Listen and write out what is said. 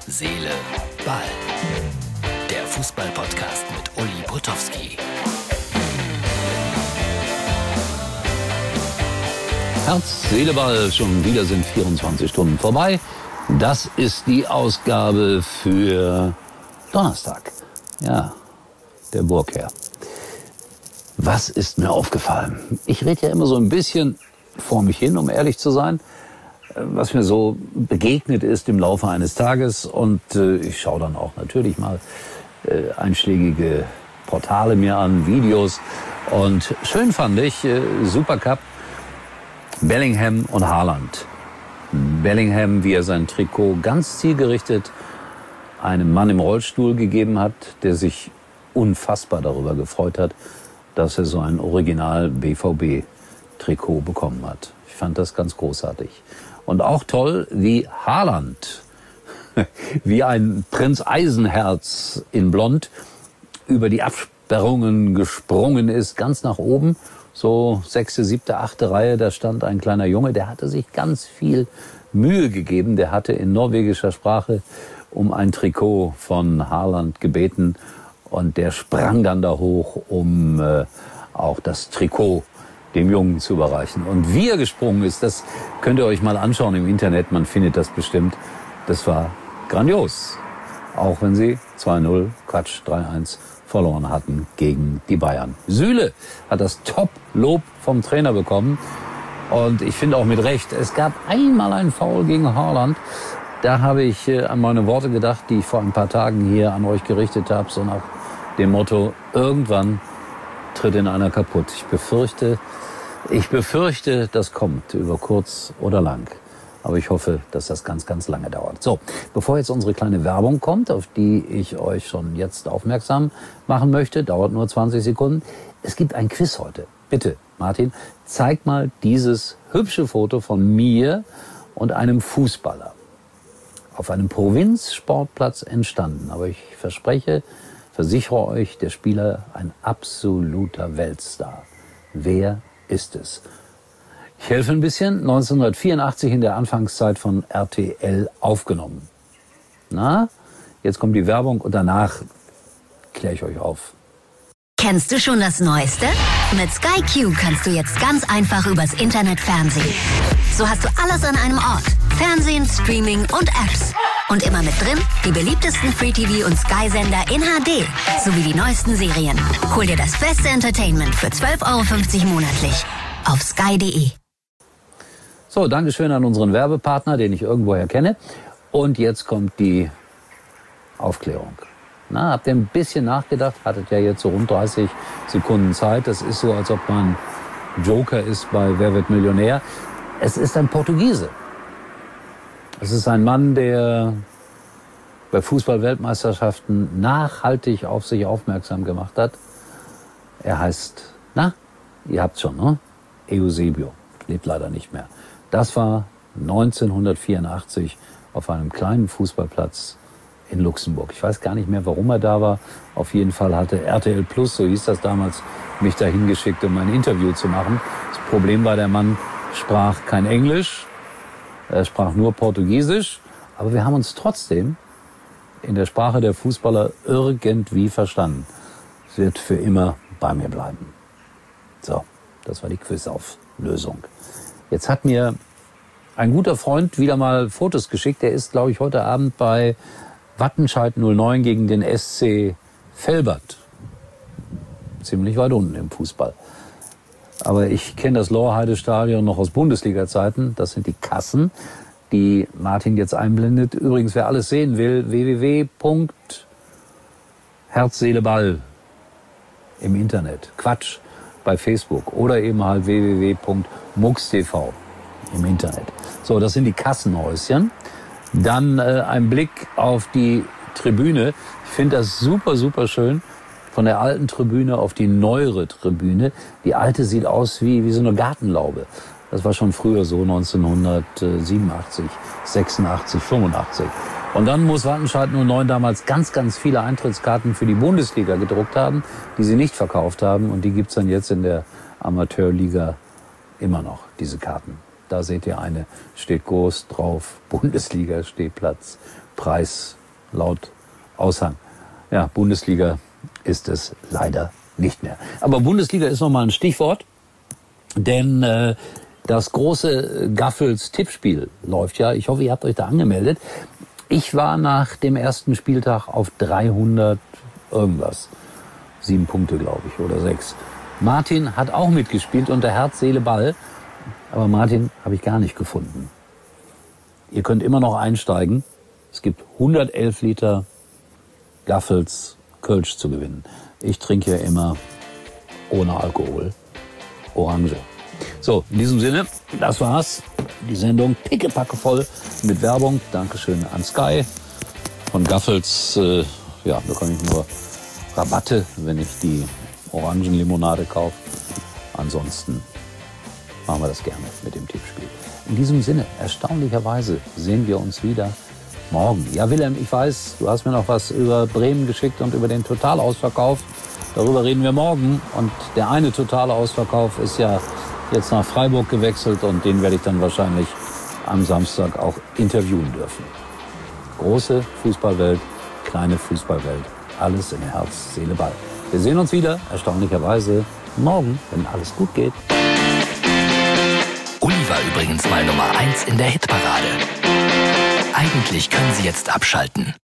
Seele, Ball. Der Fußball-Podcast mit Uli Potowski. Herz, Seele, Ball, schon wieder sind 24 Stunden vorbei. Das ist die Ausgabe für Donnerstag. Ja, der Burgherr. Was ist mir aufgefallen? Ich rede ja immer so ein bisschen vor mich hin, um ehrlich zu sein, was mir so begegnet ist im Laufe eines Tages. Und ich schaue dann auch natürlich mal einschlägige Portale mir an, Videos. Und schön fand ich, Supercup, Bellingham und Haaland. Bellingham, wie er sein Trikot ganz zielgerichtet einem Mann im Rollstuhl gegeben hat, der sich unfassbar darüber gefreut hat, dass er so ein Original BVB-Trikot bekommen hat. Ich fand das ganz großartig. Und auch toll, wie Haaland, wie ein Prinz Eisenherz in Blond, über die Absperrungen gesprungen ist, ganz nach oben. So 6., 7., 8. Reihe, da stand ein kleiner Junge, der hatte sich ganz viel Mühe gegeben. Der hatte in norwegischer Sprache um ein Trikot von Haaland gebeten. Und der sprang dann da hoch, um auch das Trikot dem Jungen zu überreichen. Und wie er gesprungen ist, das könnt ihr euch mal anschauen im Internet. Man findet das bestimmt. Das war grandios. Auch wenn sie 2-0, 3-1 verloren hatten gegen die Bayern. Süle hat das Top-Lob vom Trainer bekommen. Und ich finde auch mit Recht. Es gab einmal einen Foul gegen Haaland. Da habe ich an meine Worte gedacht, die ich vor ein paar Tagen hier an euch gerichtet habe. So nach dem Motto, irgendwann tritt in einer kaputt. Ich befürchte, das kommt über kurz oder lang. Aber ich hoffe, dass das ganz, ganz lange dauert. So, bevor jetzt unsere kleine Werbung kommt, auf die ich euch schon jetzt aufmerksam machen möchte, dauert nur 20 Sekunden. Es gibt ein Quiz heute. Bitte, Martin, zeig mal dieses hübsche Foto von mir und einem Fußballer. Auf einem Provinzsportplatz entstanden. Aber ich versichere euch, der Spieler ein absoluter Weltstar. Wer ist es? Ich helfe ein bisschen. 1984 in der Anfangszeit von RTL aufgenommen. Na, jetzt kommt die Werbung und danach kläre ich euch auf. Kennst du schon das Neueste? Mit Sky Q kannst du jetzt ganz einfach übers Internet fernsehen. So hast du alles an einem Ort. Fernsehen, Streaming und Apps. Und immer mit drin die beliebtesten Free-TV- und Sky-Sender in HD. Sowie die neuesten Serien. Hol dir das beste Entertainment für 12,50 € monatlich. Auf sky.de. So, Dankeschön an unseren Werbepartner, den ich irgendwoher kenne. Und jetzt kommt die Aufklärung. Na, habt ihr ein bisschen nachgedacht? Hattet ja jetzt so rund 30 Sekunden Zeit. Das ist so, als ob man Joker ist bei Wer wird Millionär. Es ist ein Portugiese. Es ist ein Mann, der bei Fußball-Weltmeisterschaften nachhaltig auf sich aufmerksam gemacht hat. Er heißt, ihr habt's schon, ne? Eusebio. Lebt leider nicht mehr. Das war 1984 auf einem kleinen Fußballplatz in Luxemburg. Ich weiß gar nicht mehr, warum er da war. Auf jeden Fall hatte RTL Plus, so hieß das damals, mich dahin geschickt, um ein Interview zu machen. Das Problem war, der Mann sprach kein Englisch. Er sprach nur Portugiesisch. Aber wir haben uns trotzdem in der Sprache der Fußballer irgendwie verstanden. Es wird für immer bei mir bleiben. So, das war die Quizauflösung. Jetzt hat mir ein guter Freund wieder mal Fotos geschickt. Der ist, glaube ich, heute Abend bei Wattenscheid 09 gegen den SC Velbert. Ziemlich weit unten im Fußball. Aber ich kenne das Lorheide-Stadion noch aus Bundesliga-Zeiten. Das sind die Kassen, die Martin jetzt einblendet. Übrigens, wer alles sehen will, www.herzseeleball im Internet. Quatsch bei Facebook oder eben halt www.mux.tv im Internet. So, das sind die Kassenhäuschen. Dann ein Blick auf die Tribüne. Ich finde das super, super schön. Von der alten Tribüne auf die neuere Tribüne. Die alte sieht aus wie so eine Gartenlaube. Das war schon früher so, 1987, 86, 85. Und dann muss Wattenscheid 09 damals ganz, ganz viele Eintrittskarten für die Bundesliga gedruckt haben, die sie nicht verkauft haben. Und die gibt's dann jetzt in der Amateurliga immer noch, diese Karten. Da seht ihr eine, steht groß drauf, Bundesliga-Stehplatz Preis laut Aushang. Ja, Bundesliga ist es leider nicht mehr. Aber Bundesliga ist nochmal ein Stichwort, denn das große Gaffels-Tippspiel läuft ja. Ich hoffe, ihr habt euch da angemeldet. Ich war nach dem ersten Spieltag auf 300 irgendwas. 7 Punkte, glaube ich, oder 6. Martin hat auch mitgespielt unter Herz, Seele, Ball. Aber Martin habe ich gar nicht gefunden. Ihr könnt immer noch einsteigen. Es gibt 111 Liter Gaffels Kölsch zu gewinnen. Ich trinke ja immer ohne Alkohol Orange. So, in diesem Sinne, das war's. Die Sendung pickepacke voll mit Werbung. Dankeschön an Sky. Von Gaffels bekomme ich nur Rabatte, wenn ich die Orangenlimonade kaufe. Ansonsten machen wir das gerne mit dem Tippspiel. In diesem Sinne, erstaunlicherweise sehen wir uns wieder morgen. Ja, Wilhelm, ich weiß, du hast mir noch was über Bremen geschickt und über den Totalausverkauf. Darüber reden wir morgen. Und der eine totale Ausverkauf ist ja jetzt nach Freiburg gewechselt und den werde ich dann wahrscheinlich am Samstag auch interviewen dürfen. Große Fußballwelt, kleine Fußballwelt, alles in Herz, Seele, Ball. Wir sehen uns wieder, erstaunlicherweise, morgen, wenn alles gut geht. Uli war übrigens mal Nummer 1 in der Hitparade. Eigentlich können Sie jetzt abschalten.